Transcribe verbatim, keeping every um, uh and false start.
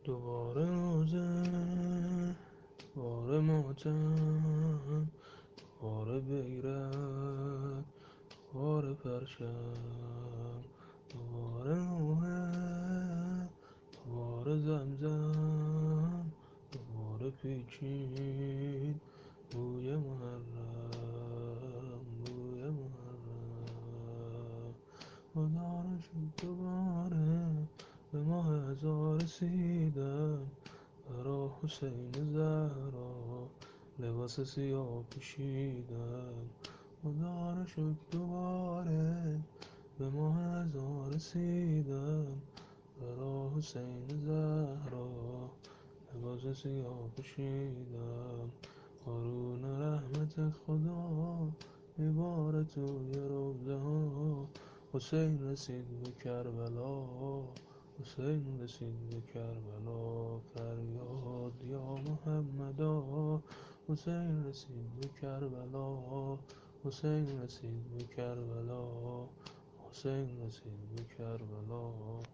دوباره روزه، دوباره ماتم، دوباره بیرق، دوباره پرچم، دوباره نوحه، دوباره زمزم، دوباره پیچید بوی محرم، بوی محرم. خدا رو شد دوباره به ماه هزار رسیدم، برا حسین زهرا لباس سیاه پوشیدم. خدا رو شد دوباره به ماه هزار رسیدم، برا حسین زهرا لباس سیاه پوشیدم. قارون رحمت خدا میباره توی روزه ها. حسین رسید به کربلا، حسین رسید به کربلا. فریاد یا محمدا، حسین رسید به کربلا، حسین رسید به کربلا، حسین رسید به کربلا.